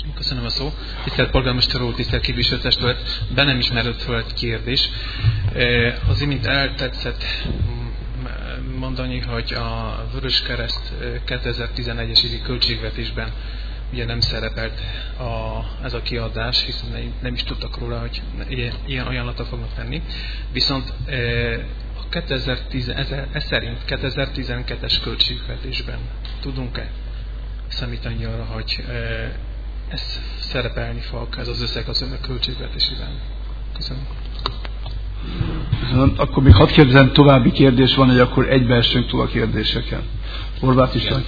Köszönöm a szó. Tisztelt polgármester úr, tisztelt képviselőtestület, bennem is merült föl egy kérdés. Az imént eltetszett mondani, hogy a Vöröskereszt 2011-es évi költségvetésben ugye nem szerepelt ez a kiadás, hiszen nem is tudtak róla, hogy ilyen ajánlatot fognak tenni. Viszont ez szerint 2012-es költségvetésben tudunk-e számítani arra, hogy ez szerepelni fog, ez az összeg az önök költségvetésében? Köszönöm. Akkor még hadd kérdezem, további kérdés van, hogy akkor egybeessünk túl a kérdéseken. Horváth István.